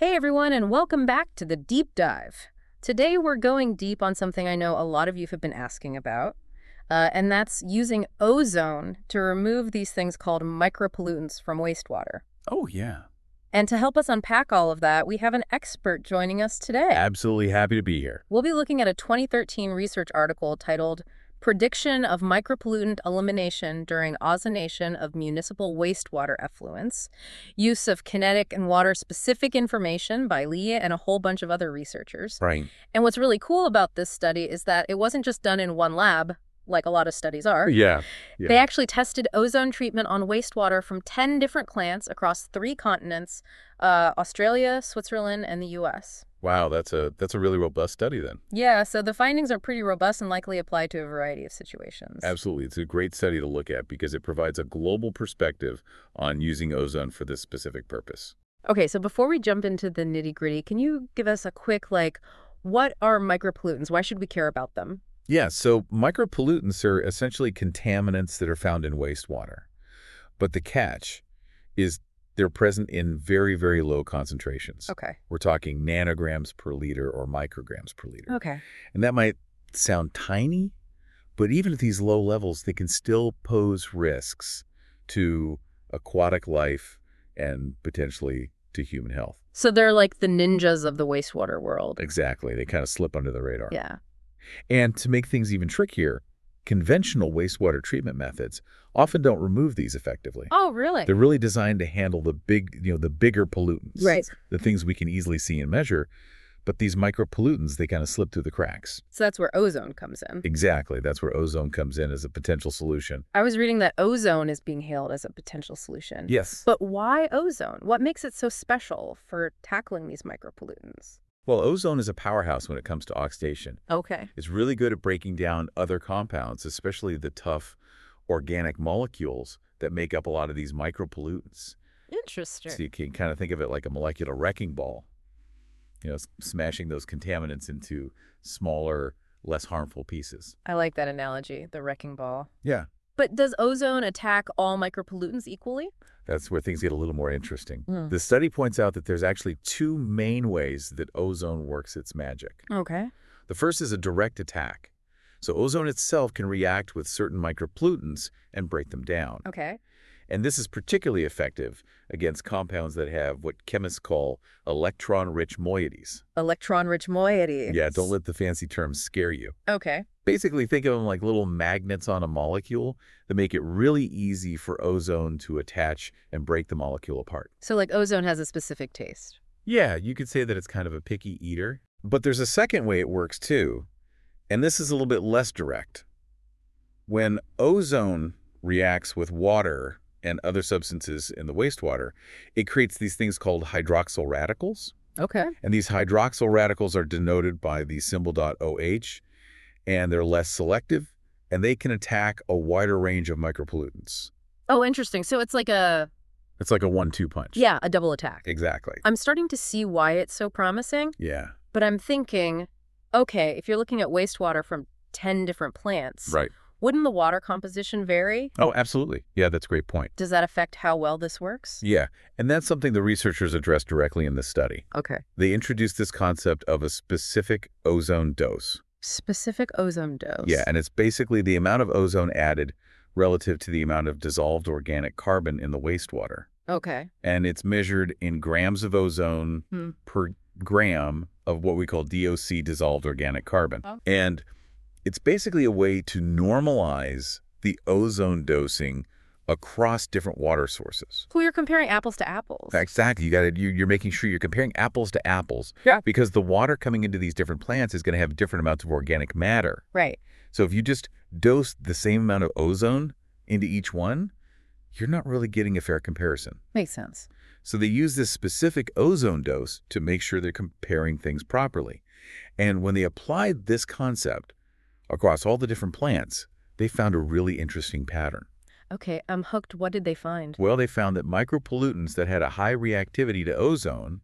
Hey everyone, and welcome back to the Deep Dive. Today we're going deep on something I know a lot of you have been asking about, and that's using ozone to remove these things called micropollutants from wastewater. Oh, yeah. And to help us unpack all of that, we have an expert joining us today. Absolutely happy to be here. We'll be looking at a 2013 research article titled Prediction of Micropollutant Elimination During Ozonation of Municipal Wastewater Effluents, Use of Kinetic and Water-Specific Information by Lee and a whole bunch of other researchers. Right. And what's really cool about this study is that it wasn't just done in one lab, like a lot of studies are. Yeah. They actually tested ozone treatment on wastewater from 10 different plants across 3 continents, Australia, Switzerland, and the U.S. Wow, that's a really robust study then. Yeah, so the findings are pretty robust and likely apply to a variety of situations. Absolutely. It's a great study to look at because it provides a global perspective on using ozone for this specific purpose. Okay, so before we jump into the nitty-gritty, can you give us a quick, what are micropollutants? Why should we care about them? Yeah, so micropollutants are essentially contaminants that are found in wastewater. But the catch is they're present in very, very low concentrations. Okay. We're talking nanograms per liter or micrograms per liter. Okay. And that might sound tiny, but even at these low levels, they can still pose risks to aquatic life and potentially to human health. So they're like the ninjas of the wastewater world. Exactly. They kind of slip under the radar. Yeah. And to make things even trickier, conventional wastewater treatment methods often don't remove these effectively. Oh, really? They're really designed to handle the bigger pollutants. Right. The things we can easily see and measure. But these micropollutants, they kind of slip through the cracks. So that's where ozone comes in. Exactly. That's where ozone comes in as a potential solution. I was reading that ozone is being hailed as a potential solution. Yes. But why ozone? What makes it so special for tackling these micropollutants? Well, ozone is a powerhouse when it comes to oxidation. Okay. It's really good at breaking down other compounds, especially the tough organic molecules that make up a lot of these micropollutants. Interesting. So you can kind of think of it like a molecular wrecking ball, smashing those contaminants into smaller, less harmful pieces. I like that analogy, the wrecking ball. Yeah. But does ozone attack all micropollutants equally? That's where things get a little more interesting. Mm. The study points out that there's actually 2 main ways that ozone works its magic. Okay. The first is a direct attack. So ozone itself can react with certain micropollutants and break them down. Okay. And this is particularly effective against compounds that have what chemists call electron-rich moieties. Electron-rich moieties. Yeah, don't let the fancy terms scare you. Okay. Basically, think of them like little magnets on a molecule that make it really easy for ozone to attach and break the molecule apart. So like ozone has a specific taste. Yeah, you could say that it's kind of a picky eater. But there's a second way it works too, and this is a little bit less direct. When ozone reacts with water and other substances in the wastewater, it creates these things called hydroxyl radicals. Okay. And these hydroxyl radicals are denoted by the symbol .OH, and they're less selective, and they can attack a wider range of micropollutants. Oh, interesting. So it's like a... It's like a 1-2 punch. Yeah, a double attack. Exactly. I'm starting to see why it's so promising, Yeah. but I'm thinking, okay, if you're looking at wastewater from 10 different plants, Right. wouldn't the water composition vary? Oh, absolutely. Yeah, that's a great point. Does that affect how well this works? Yeah, and that's something the researchers addressed directly in this study. Okay. They introduced this concept of a specific ozone dose. Specific ozone dose. Yeah, and it's basically the amount of ozone added relative to the amount of dissolved organic carbon in the wastewater. Okay. And it's measured in grams of ozone per gram of what we call DOC, dissolved organic carbon. Oh. And it's basically a way to normalize the ozone dosing across different water sources. Well, you're comparing apples to apples. Exactly. You're making sure you're comparing apples to apples. Yeah. Because the water coming into these different plants is going to have different amounts of organic matter. Right. So if you just dose the same amount of ozone into each one, you're not really getting a fair comparison. Makes sense. So they use this specific ozone dose to make sure they're comparing things properly. And when they applied this concept across all the different plants, they found a really interesting pattern. Okay, I'm hooked. What did they find? Well, they found that micropollutants that had a high reactivity to ozone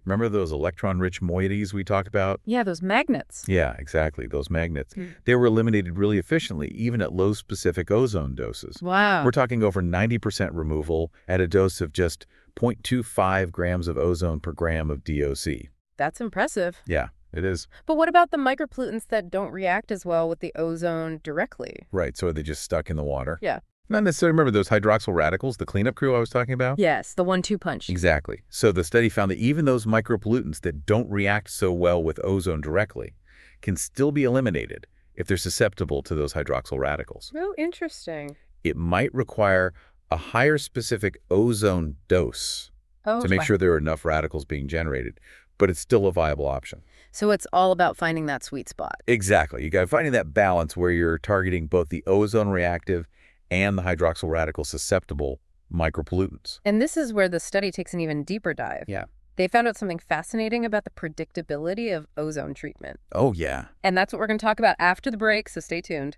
Remember those electron-rich moieties we talked about? Yeah, those magnets. Yeah, exactly, those magnets. Mm. They were eliminated really efficiently, even at low specific ozone doses. Wow. We're talking over 90% removal at a dose of just 0.25 grams of ozone per gram of DOC. That's impressive. Yeah, it is. But what about the micropollutants that don't react as well with the ozone directly? Right, so are they just stuck in the water? Yeah. Not necessarily. Remember those hydroxyl radicals, the cleanup crew I was talking about? Yes, the 1-2 punch. Exactly. So the study found that even those micropollutants that don't react so well with ozone directly can still be eliminated if they're susceptible to those hydroxyl radicals. Oh, interesting. It might require a higher specific ozone dose Oh, to make sure there are enough radicals being generated, but it's still a viable option. So it's all about finding that sweet spot. Exactly. You got finding that balance where you're targeting both the ozone reactive and the hydroxyl radical susceptible micropollutants. And this is where the study takes an even deeper dive. Yeah. They found out something fascinating about the predictability of ozone treatment. Oh, yeah. And that's what we're going to talk about after the break, so stay tuned.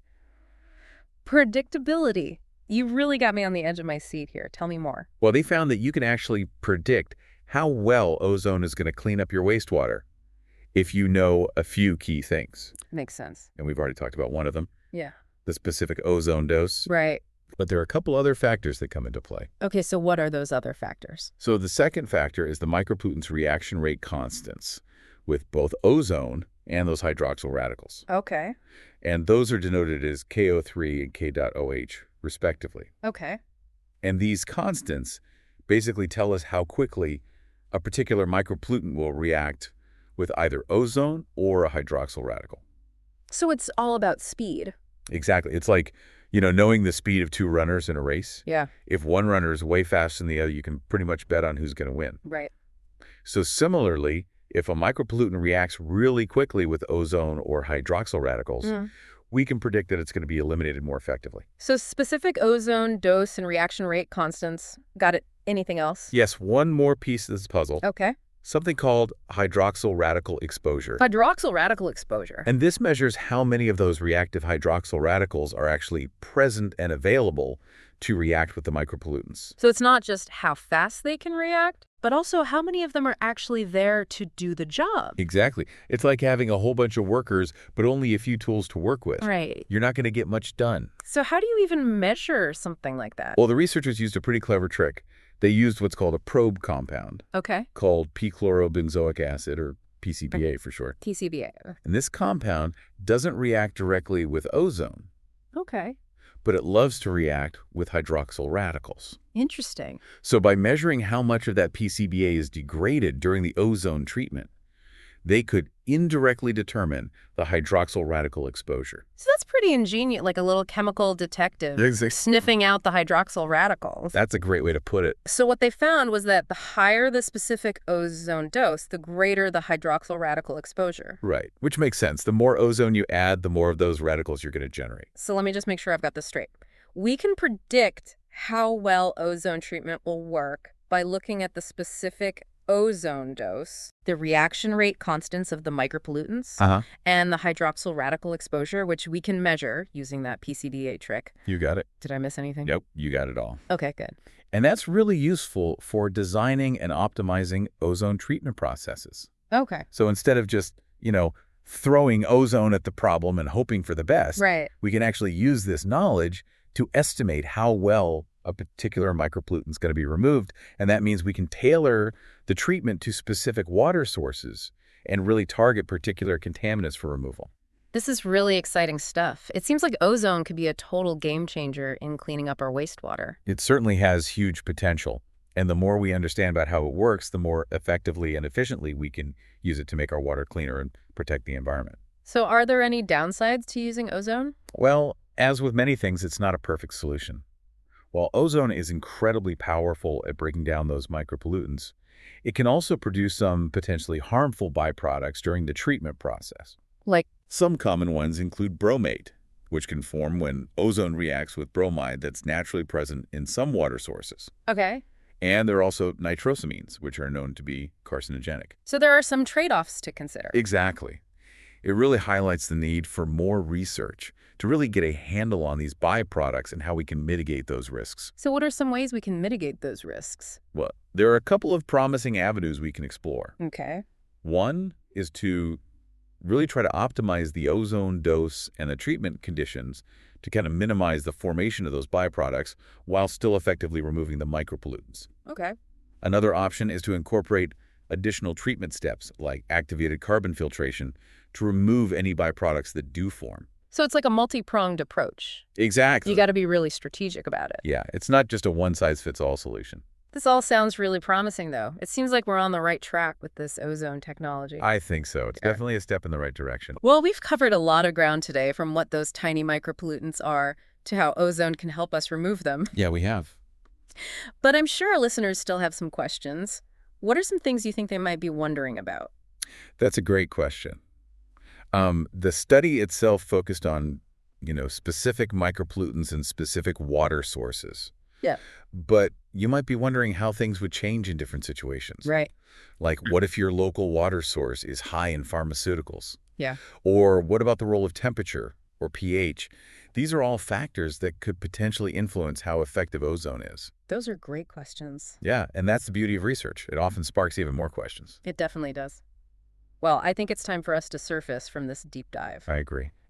Predictability. You really got me on the edge of my seat here. Tell me more. Well, they found that you can actually predict how well ozone is going to clean up your wastewater if you know a few key things. Makes sense. And we've already talked about one of them, Yeah. the specific ozone dose. Right. But there are a couple other factors that come into play. Okay, so what are those other factors? So the second factor is the micropollutants reaction rate constants with both ozone and those hydroxyl radicals. Okay. And those are denoted as KO3 and K.OH, respectively. Okay. And these constants basically tell us how quickly a particular micropollutant will react with either ozone or a hydroxyl radical. So it's all about speed. Exactly. It's like, knowing the speed of two runners in a race. Yeah. If one runner is way faster than the other, you can pretty much bet on who's going to win. Right. So similarly, if a micropollutant reacts really quickly with ozone or hydroxyl radicals, we can predict that it's going to be eliminated more effectively. So specific ozone dose and reaction rate constants. Got it? Anything else? Yes, one more piece of this puzzle. Okay. Something called hydroxyl radical exposure. Hydroxyl radical exposure. And this measures how many of those reactive hydroxyl radicals are actually present and available to react with the micropollutants. So it's not just how fast they can react, but also how many of them are actually there to do the job. Exactly. It's like having a whole bunch of workers, but only a few tools to work with. Right. You're not going to get much done. So how do you even measure something like that? Well, the researchers used a pretty clever trick. They used what's called a probe compound, Okay. called p-chlorobenzoic acid, or PCBA for short. TCBA. And this compound doesn't react directly with ozone, Okay. but it loves to react with hydroxyl radicals. Interesting. So by measuring how much of that PCBA is degraded during the ozone treatment, they could indirectly determine the hydroxyl radical exposure. So that's pretty ingenious, like a little chemical detective sniffing out the hydroxyl radicals. That's a great way to put it. So what they found was that the higher the specific ozone dose, the greater the hydroxyl radical exposure. Right, which makes sense. The more ozone you add, the more of those radicals you're going to generate. So let me just make sure I've got this straight. We can predict how well ozone treatment will work by looking at the specific ozone dose, the reaction rate constants of the micropollutants, and the hydroxyl radical exposure, which we can measure using that PCBA trick. You got it. Did I miss anything? Yep, you got it all. Okay, good. And that's really useful for designing and optimizing ozone treatment processes. Okay. So instead of just, throwing ozone at the problem and hoping for the best, Right. we can actually use this knowledge to estimate how well a particular micropollutant is going to be removed. And that means we can tailor the treatment to specific water sources and really target particular contaminants for removal. This is really exciting stuff. It seems like ozone could be a total game changer in cleaning up our wastewater. It certainly has huge potential. And the more we understand about how it works, the more effectively and efficiently we can use it to make our water cleaner and protect the environment. So are there any downsides to using ozone? Well, as with many things, it's not a perfect solution. While ozone is incredibly powerful at breaking down those micropollutants, it can also produce some potentially harmful byproducts during the treatment process. Like? Some common ones include bromate, which can form when ozone reacts with bromide that's naturally present in some water sources. Okay. And there are also nitrosamines, which are known to be carcinogenic. So there are some trade-offs to consider. Exactly. It really highlights the need for more research to really get a handle on these byproducts and how we can mitigate those risks. So what are some ways we can mitigate those risks? Well, there are a couple of promising avenues we can explore. Okay. One is to really try to optimize the ozone dose and the treatment conditions to kind of minimize the formation of those byproducts while still effectively removing the micropollutants. Okay. Another option is to incorporate additional treatment steps like activated carbon filtration to remove any byproducts that do form. So it's like a multi-pronged approach. Exactly. You got to be really strategic about it. Yeah, it's not just a one-size-fits-all solution. This all sounds really promising, though. It seems like we're on the right track with this ozone technology. I think so. It's definitely a step in the right direction. Well, we've covered a lot of ground today, from what those tiny micropollutants are to how ozone can help us remove them. Yeah, we have. But I'm sure our listeners still have some questions. What are some things you think they might be wondering about? That's a great question. The study itself focused on, specific micropollutants and specific water sources. Yeah. But you might be wondering how things would change in different situations. Right. Like, what if your local water source is high in pharmaceuticals? Yeah. Or what about the role of temperature or pH? These are all factors that could potentially influence how effective ozone is. Those are great questions. Yeah, and that's the beauty of research. It often sparks even more questions. It definitely does. Well, I think it's time for us to surface from this deep dive. I agree.